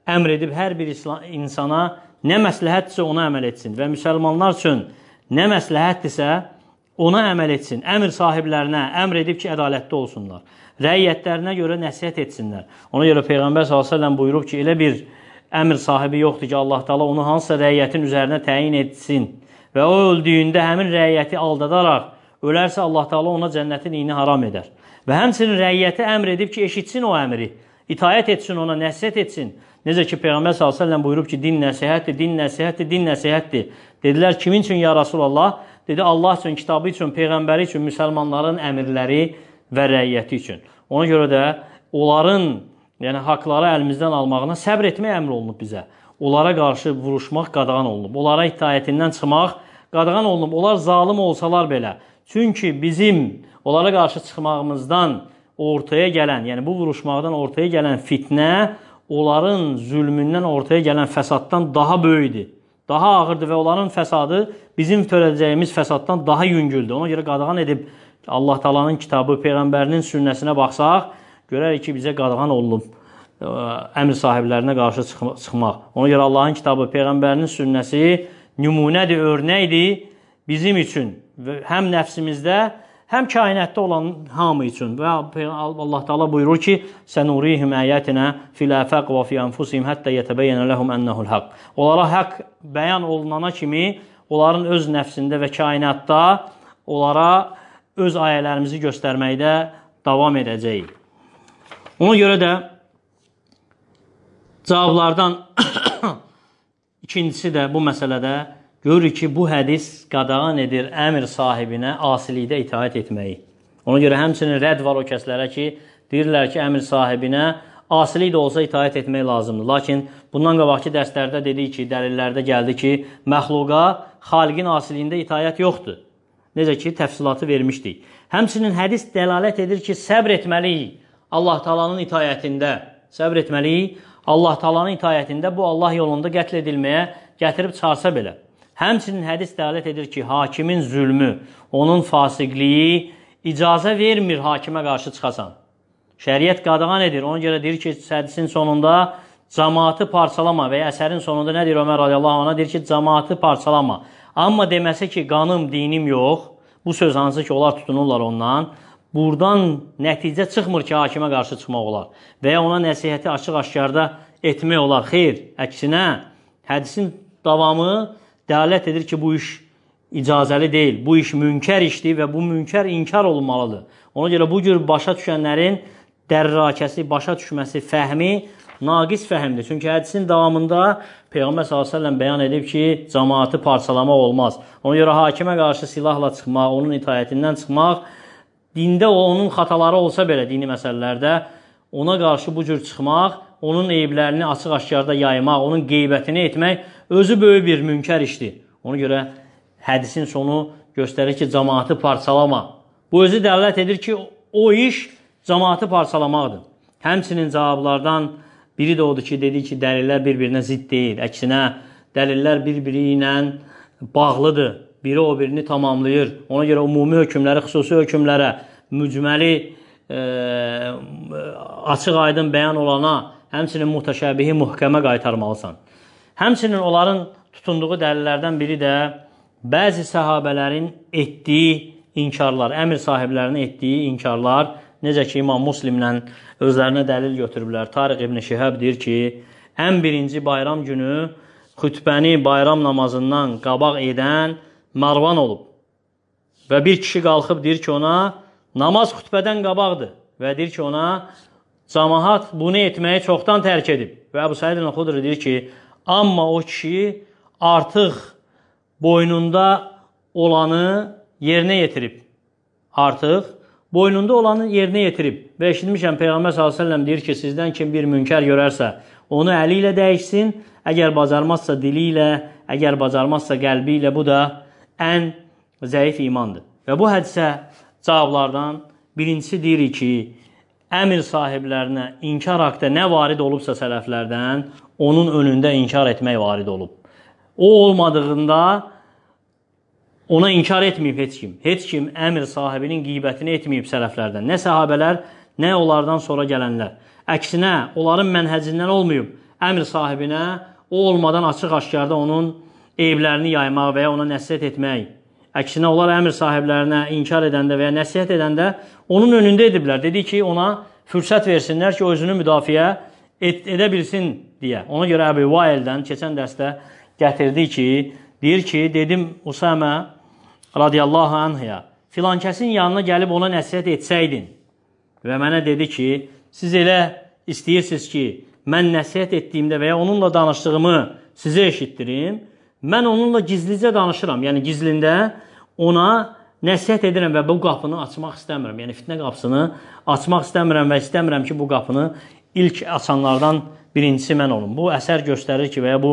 əmr edib hər bir insana nə məsləhətdirsə ona əməl etsin və müsəlmanlar üçün nə məsləhətdirsə ona əməl etsin. Əmr sahiblərinə əmr edib ki, ədalətli olsunlar. Rəiyyətlərinə görə nəsihət etsinlər. Ona görə Peyğəmbər s.ə.v buyurub ki, elə bir əmr sahibi yoxdur ki, Allah Taala onu hansısa rəiyyətin üzərinə təyin etsin və o öldüyündə həmin rəiyyəti aldadaraq ölərsə Allah Taala ona cənnətin iyini haram edər. Və həmçinin rəiyyəti əmr edib ki, eşitsin o əmri, itayət etsin ona, nəsihət etsin. Necə ki, Peyğəmbər s.ə.v buyurub ki, din nəsihətdir, din nəsihətdir, din nəsihətdir. Dedilər, kimin üçün ya Rasulallah? Dedi, Allah üçün, kitabı üçün, Peyğəmbəri üçün, müsəlmanların əmirləri və rəiyyəti üçün. Ona görə də onların haqları əlimizdən almağına səbr etmək əmr olunub bizə. Onlara qarşı vuruşmaq qadağan olunub. Onlara itaətindən çıxmaq qadağan olunub. Onlar zalim olsalar belə. Çünki bizim onlara qarşı çıxmağımızdan ortaya gələn, yəni bu vuruşmaqdan ortaya gələn fitnə onların zülmündən ortaya gələn fəsaddan daha böyükdür. Daha ağırdır və onların fəsadı bizim törədəcəyimiz fəsaddan daha yüngüldür. Ona görə qadağan edib Allah Taala'nın kitabı, Peyğəmbərinin sünnəsinə baxsaq, görərik ki, bizə qadağan olunub əmr sahiblərinə qarşı çıxmaq. Ona görə Allahın kitabı, Peyğəmbərinin sünnəsi nümunədir, örnəkdir bizim üçün. Həm nəfsimizdə, həm kainatda olan hamı üçün. Və Allah Taala buyurur ki, "Sənurihim ayatina fil afaq və fi anfusihim hatta yetabayyana lahum ennehu'l haqq." Onlara haqq bəyan olunana kimi, onların öz nəfsində və kainatda onlara öz ayələrimizi göstərməkdə davam edəcəyik. Ona görə də cavablardan ikincisi də bu məsələdə görürük ki, bu hədis qadağan edir əmr sahibinə asilikdə itaət etməyi. Ona görə həmçinin rədd var o kəslərə ki, deyirlər ki, əmr sahibinə asilik də olsa itaət etmək lazımdır. Lakin bundan qabaqki dərslərdə dedik ki, dəlillərdə gəldi ki, məxluqa xalqin asiliyində itaət yoxdur. Necə ki, təfsilatı vermişdik. Həmçinin hədis dəlalət edir ki, səbr etməliyik Allah Taala'nın itaətində. Səbr etməliyik Allah Taala'nın itaətində, bu Allah yolunda qətl edilməyə gətirib çağırsa belə. Həmçinin hədis dəlalət edir ki, hakimin zülmü, onun fasiqliyi icazə vermir hakimə qarşı çıxasan. Şəriət qadağan edir. Ona görə deyir ki, hədisin sonunda cəmaatı parçalama və əsərin sonunda nə deyir Ömər radiyallahu anh'a? Deyir ki, cəmaatı parçalama. Amma deməsə ki, qanım, dinim yox, bu söz hansı ki, onlar tutunurlar ondan, buradan nəticə çıxmır ki, hakimə qarşı çıxmaq olar və ya ona nəsihəti açıq-aşkarda etmək olar. Xeyr, əksinə, hədisin davamı dəlalət edir ki, bu iş icazəli deyil, bu iş münkər işdir və bu münkər inkar olunmalıdır. Ona görə bu cür başa düşənlərin dərrakəsi, başa düşməsi, fəhmi naqis fəhmdir. Çünki hədisin davamında Peyğəmbər s.ə.v bəyan edib ki, cəmaatı parçalamaq olmaz. Ona görə hakimə qarşı silahla çıxmaq, onun itaətindən çıxmaq, dində onun xataları olsa belə, dini məsələlərdə ona qarşı bu cür çıxmaq, onun eyblərini açıq-aşkarda yaymaq, onun qeybətini etmək özü böyük bir münkər işdir. Ona görə hədisin sonu göstərir ki, cəmaatı parçalama. Bu özü dəlalət edir ki, o iş cəmaatı parçalamaqdır. Həmçinin cavablardan biri də odur ki, dedi ki, dəlillər bir-birinə zidd deyil. Əksinə, dəlillər bir-biri ilə bağlıdır. Biri o birini tamamlayır. Ona görə ümumi hökmləri, xüsusi hökmlərə, mücməli, açıq aydın bəyan olana, həmçinin muhtəşəbihi muhkəmə qaytarmalısan. Həmçinin onların tutunduğu dəlillərdən biri də bəzi səhabələrin etdiyi inkarlar, əmr sahiblərinin etdiyi inkarlar, necə ki, İmam Müslimlə özlərinə dəlil götürüblər. Tariq İbn Şihab deyir ki, ən birinci bayram günü xütbəni bayram namazından qabaq edən Marvan olub. Və bir kişi qalxıb deyir ki, ona namaz xütbədən qabaqdır. Və deyir ki, ona cəmaat bunu etməyi çoxdan tərk edib. Və Əbu Səid el-Xudri deyir ki, amma o kişi artıq boynunda olanı yerinə yetirib. Artıq boynunda olanı yerinə yetirib. Və eşitmişəm Peyğəmbər s.ə.v deyir ki, sizdən kim bir münkər görərsə, onu əli ilə dəyişsin, əgər bacarmazsa dili ilə, əgər bacarmazsa qəlbi ilə, bu da ən zəif imandır. Və bu hədisə cavablardan birincisi deyirik ki, əmr sahiblərinə inkar haqda nə varid olubsa sələflərdən, onun önündə inkar etmək varid olub. O olmadığında ona inkar etməyib heç kim. Heç kim əmr sahibinin qeybətini etməyib sələflərdən. Nə səhabələr, nə onlardan sonra gələnlər. Əksinə, onların mənhəcindən olmayıb. əmr sahibinə o olmadan açıq-aşkarda onun eyiblərini yaymaq və ya ona nəsihət etmək. Əksinə, onlar əmr sahiblərinə inkar edəndə və ya nəsihət edəndə onun önündə ediblər. Dedi ki, ona fürsət versinlər ki, özünü müdafiə edə bilsin deyə. Ona görə Əbu Vaildən keçən dərsdə gətirdi ki, deyir ki, dedim Usamə radiyallahu anhya, filan kəsin yanına gəlib ona nəsihət etsəydin və mənə dedi ki, siz elə istəyirsiniz ki, mən nəsihət etdiyimdə və ya onunla danışdığımı sizə eşitdirim, mən onunla gizlicə danışıram. Yəni, gizlində ona nəsihət edirəm və bu qapını açmaq istəmirəm. Yəni, fitnə qapısını açmaq istəmirəm və istəmirəm ki, bu qapını ilk açanlardan birincisi mən olum. Bu əsər göstərir ki, və ya bu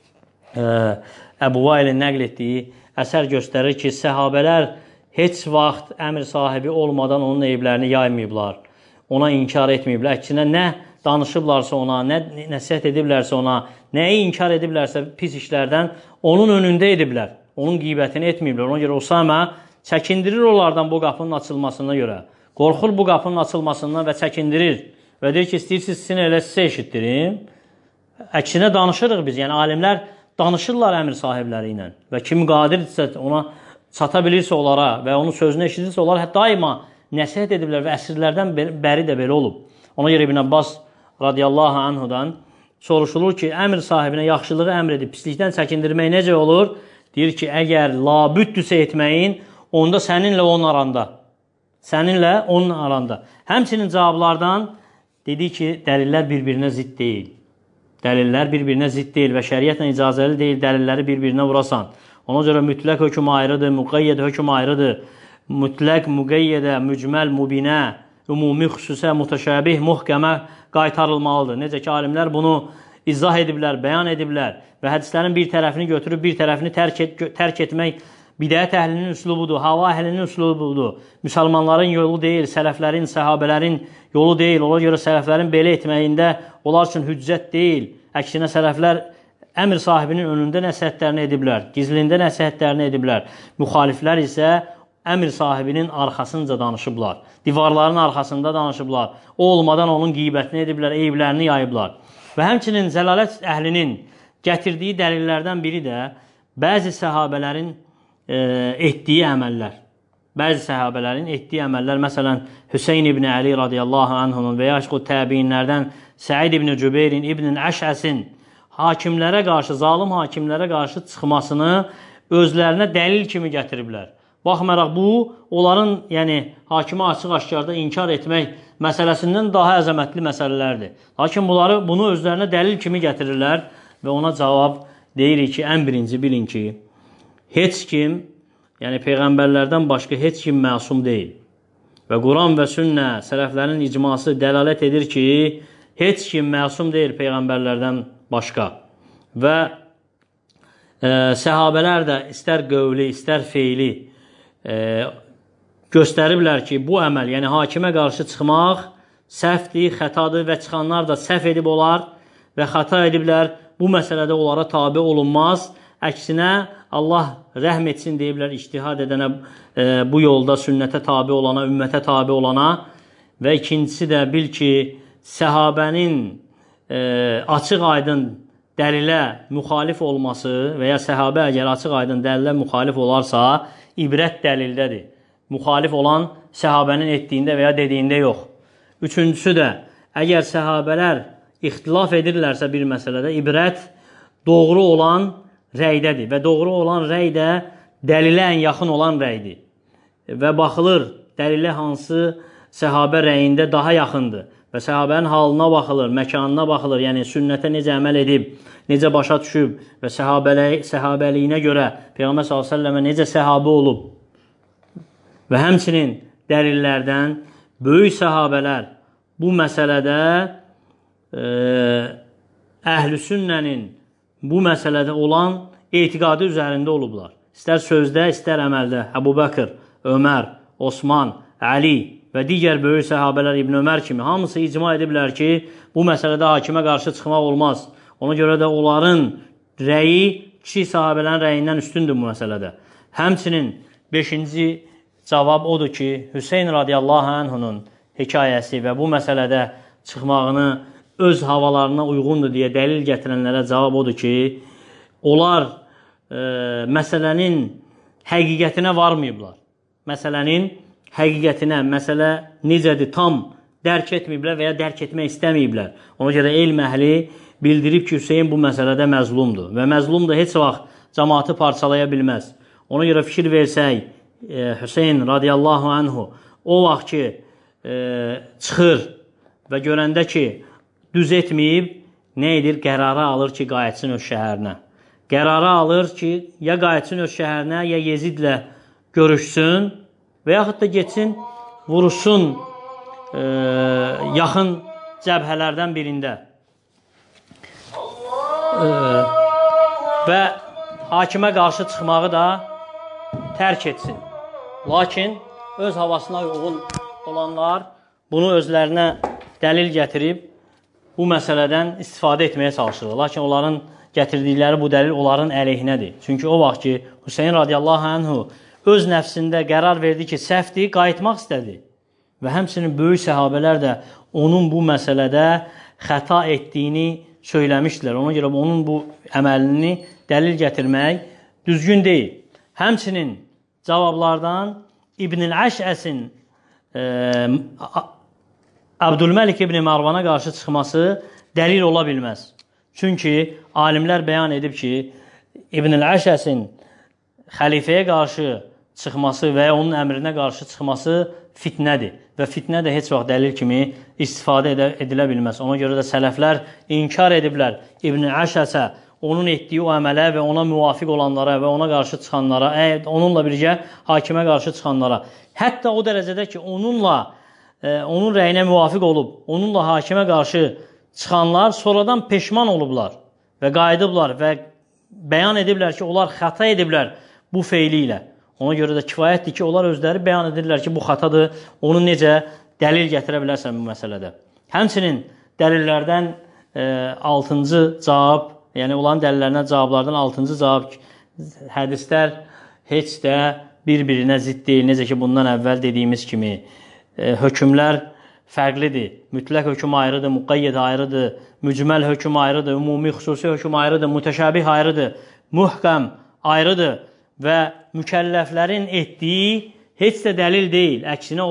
Əbu Vailin nəql etdiyi əsər göstərir ki, səhabələr heç vaxt əmr sahibi olmadan onun eyiblərini yaymayıblar, ona inkar etməyiblər. Əksinə, nə danışıblarsa ona, nə nəsihət ediblərsə ona, nəyi inkar ediblərsə pis işlərdən onun önündə ediblər. Onun qeybətini etməyiblər. Ona görə Usamə çəkindirir onlardan bu qapının açılmasına görə. Qorxur bu qapının açılmasından və çəkindirir. Və deyir ki, istəyirsiniz sizin elə sizə eşitdirim. Əksinə danışırıq biz. Yəni, alimlər danışırlar əmr sahibləri ilə. Və kim qadirdirsə ona çata bilirsə onlara və onun sözünü eşidirsə onlar daima nəsihət ediblər və əsrlərdən bəri də belə olub. Ona görə İbn Abbas radiyallahu anhudan soruşulur ki, əmr sahibinə yaxşılığı əmr edib, pislikdən çəkindirmək necə olur? Deyir ki, əgər labüddüsə etməyin, onda səninlə onun aranda. Səninlə onun aranda. Həmçinin cavablardan dedi ki, dəlillər bir-birinə zidd deyil. Dəlillər bir-birinə zidd deyil və şəriətlə icazəli deyil dəlilləri bir-birinə vurasan. Ona görə mütləq hökm ayrıdır, müqəyyəd hökm ayrıdır. Mütləq, müqəyyedə, mücməl, mübinə, ümumi, xüsusə, mütəşəbih, muhkəmə qaytarılmalıdır. Necə ki, alimlər bunu izah ediblər, bəyan ediblər və hədislərin bir tərəfini götürüb, bir tərəfini tərk etmək bidət əhlinin üslubudur, hava əhlinin üslubudur. Müsəlmanların yolu deyil, sələflərin, səhabələrin yolu deyil. Ona görə sələflərin belə etməyində onlar üçün hüccət deyil. Əksinə, sələflər əmr sahibinin önündə nəsihətlərini ediblər, gizlində nəsihətlərini ediblər. Müxaliflər isə əmr sahibinin arxasınca danışıblar. Divarların arxasında danışıblar. O olmadan onun qeybətini ediblər, eyiblərini yayıblar. Və həmçinin zəlalət əhlinin gətirdiyi dəlillərdən biri də bəzi səhabələrin etdiyi əməllər. Bəzi səhabələrin etdiyi əməllər, məsələn, Hüseyn ibn Əli radiyallahu anhunun və ya təbiinlərdən Səid ibn Cübeyrin, ibn Əşəsin hakimlərə qarşı, zalim hakimlərə qarşı çıxmasını özlərinə dəlil kimi gətiriblər. Baxmayaraq, bu, onların hakimə açıq-aşkarda inkar etmək məsələsindən daha əzəmətli məsələlərdir. Lakin bunu özlərinə dəlil kimi gətirirlər və ona cavab deyirik ki, ən birinci bilin ki, heç kim, yəni Peyğəmbərlərdən başqa heç kim məsum deyil. Və Quran və sünnə, sələflərin icması dəlalət edir ki, heç kim məsum deyil Peyğəmbərlərdən başqa. Və səhabələr də istər qövli, istər feyli göstəriblər ki, bu əməl, yəni hakimə qarşı çıxmaq səhvdir, xətadır və çıxanlar da səhv edib olar və xəta ediblər. Bu məsələdə onlara tabi olunmaz. Əksinə, Allah rəhm etsin deyiblər ictihad edənə, bu yolda sünnətə tabi olana, ümmətə tabi olana. Və ikincisi də bil ki, səhabənin açıq aydın dəlilə müxalif olması və ya səhabə əgər açıq aydın dəlilə müxalif olarsa, ibrət dəlildədir. Müxalif olan səhabənin etdiyində və ya dediyində yox. Üçüncüsü də, əgər səhabələr ixtilaf edirlərsə bir məsələdə, ibrət doğru olan rəydədir və doğru olan rəy də dəlilə ən yaxın olan rəydir. Və baxılır, dəlilə hansı səhabə rəyində daha yaxındır və səhabənin halına baxılır, məkanına baxılır, yəni sünnətə necə əməl edib, necə başa düşüb və səhabəliyinə görə Peyğəmbər s.ə.və necə səhabə olub. Və həmçinin dəlillərdən böyük səhabələr bu məsələdə əhl-i sünnənin bu məsələdə olan etiqadı üzərində olublar. İstər sözdə, istər əməldə. Əbu Bəkir, Ömər, Osman, Əli və digər böyük səhabələr İbn Ömər kimi hamısı icma ediblər ki, bu məsələdə hakimə qarşı çıxmaq olmaz. Ona görə də onların rəyi kiçik sahabələrin rəyindən üstündür bu məsələdə. Həmçinin 5-ci cavab odur ki, Hüseyn radiyallahu anhunun hekayəsi və bu məsələdə çıxmağını öz havalarına uyğundur deyə dəlil gətirənlərə cavab odur ki, onlar məsələnin həqiqətinə varmayıblar. Məsələnin həqiqətinə, məsələ necədir tam dərk etməyiblər və ya dərk etmək istəməyiblər. Ona görə elm əhli bildirib ki, Hüseyin bu məsələdə məzlumdur və məzlum da heç vaxt cəmaatı parçalaya bilməz. Ona görə fikir versək, Hüseyin radiyallahu anhu o vaxt ki, çıxır və görəndə ki, düz etməyib, nə edir? Qərara alır ki, qayıtsın öz şəhərinə. Qərara alır ki, ya qayıtsın öz şəhərinə, ya Yezidlə görüşsün və yaxud da geçsin, vuruşsun yaxın cəbhələrdən birində. Və hakimə qarşı çıxmağı da tərk etsin. Lakin öz havasına uyğun olanlar bunu özlərinə dəlil gətirib bu məsələdən istifadə etməyə çalışırlar. Lakin onların gətirdikləri bu dəlil onların əleyhinədir. Çünki o vaxt ki, Hüseyin radiyallahu anhu öz nəfsində qərar verdi ki, səhvdir, qayıtmaq istədi. Və həmçinin böyük səhabələr də onun bu məsələdə xəta etdiyini söyləmişdilər. Ona görə onun bu əməlini dəlil gətirmək düzgün deyil. Həmçinin cavablardan İbn-i Əşəsin Abdülməlik İbn-i Marvana qarşı çıxması dəlil ola bilməz. Çünki alimlər bəyan edib ki, İbn-i Əşəsin xəlifəyə qarşı çıxması və ya onun əmrinə qarşı çıxması fitnədir. Və fitnə də heç vaxt dəlil kimi istifadə edilə bilməz. Ona görə də sələflər inkar ediblər İbn-i Əşəsə onun etdiyi o əmələ və ona müvafiq olanlara və ona qarşı çıxanlara, onunla birgə hakimə qarşı çıxanlara. Hətta o dərəcədə ki, onun rəyinə müvafiq olub, onunla hakimə qarşı çıxanlar sonradan peşman olublar və qayıdıblar və bəyan ediblər ki, onlar xəta ediblər bu feyli ilə. Ona görə də kifayətdir ki, onlar özləri bəyan edirlər ki, bu xatadır, onu necə dəlil gətirə bilərsən bu məsələdə. Həmçinin dəlillərdən 6-cı cavab, yəni olan dəlillərinə cavablardan 6-cı cavab, hədislər heç də bir-birinə zidd deyil. Necə ki, bundan əvvəl dediyimiz kimi, hökmlər fərqlidir. Mütləq hökm ayrıdır, müqayyəd ayrıdır, mücməl hökm ayrıdır, ümumi xüsusi hökm ayrıdır, mütəşabih ayrıdır, muhkəm ayrıdır və mükəlləflərin etdiyi heç də dəlil deyil. Əksinə,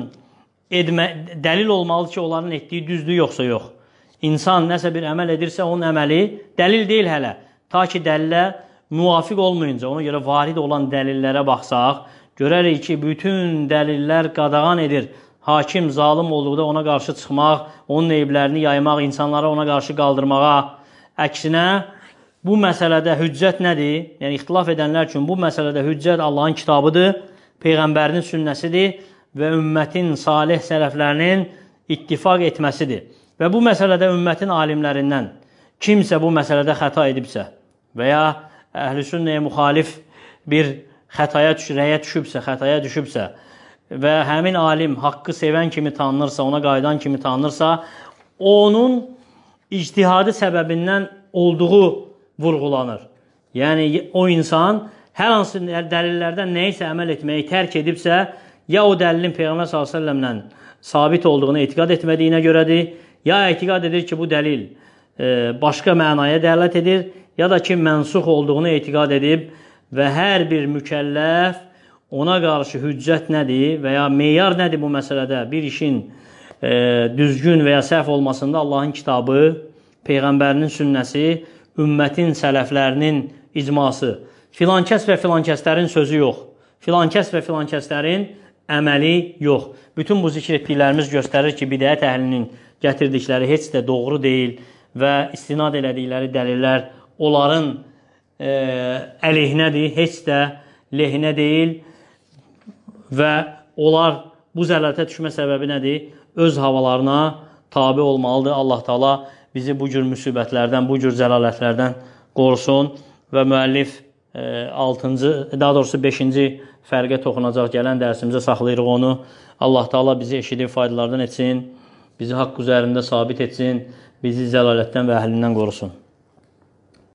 dəlil olmalı ki, onların etdiyi düzdür, yoxsa yox. İnsan nəsə bir əməl edirsə, onun əməli dəlil deyil hələ. Ta ki, dəlilə müvafiq olmayınca, ona görə varid olan dəlillərə baxsaq, görərik ki, bütün dəlillər qadağan edir. Hakim zalim olduqda ona qarşı çıxmaq, onun eyblərini yaymaq, insanları ona qarşı qaldırmağa. Əksinə, bu məsələdə hüccət nədir? Yəni, ixtilaf edənlər üçün bu məsələdə hüccət Allahın kitabıdır, Peyğəmbərinin sünnəsidir və ümmətin salih sələflərinin ittifaq etməsidir. Və bu məsələdə ümmətin alimlərindən kimsə bu məsələdə xəta edibsə və ya əhl-i sünnəyə müxalif bir xətaya düşübsə və həmin alim haqqı sevən kimi tanınırsa, ona qaydan kimi tanınırsa, onun ictihadı səbəbindən olduğu vurğulanır. Yəni, o insan hər hansı dəlillərdən nəyisə əməl etməyi tərk edibsə, ya o dəlilin Peyğəmbər s.ə.v-lə sabit olduğunu etiqad etmədiyinə görədir, ya etiqad edir ki, bu dəlil başqa mənaya dəlalət edir, ya da ki, mənsux olduğunu etiqad edib və hər bir mükəlləf ona qarşı hüccət nədir və ya meyar nədir bu məsələdə? Bir işin düzgün və ya səhv olmasında Allahın kitabı, Peyğəmbərinin sünnəsi, ümmətin sələflərinin icması. Filankəs və filankəslərin sözü yox. Filankəs və filankəslərin əməli yox. Bütün bu zikr etdiklərimiz göstərir ki, bidət əhlinin gətirdikləri heç də doğru deyil və istinad elədikləri dəlillər onların əleyhinədir, heç də lehinə deyil və onlar bu zəlalətə düşmə səbəbi nədir? Öz havalarına tabi olmalıdır. Allah Taala bizi bu cür müsibətlərdən, bu cür zəlalətlərdən qorusun və müəllif 5-ci fərqə toxunacaq gələn dərsimizə saxlayırıq onu. Allah Taala bizi eşidib faydalardan etsin, bizi haqq üzərində sabit etsin, bizi zəlalətdən və əhlindən qorusun.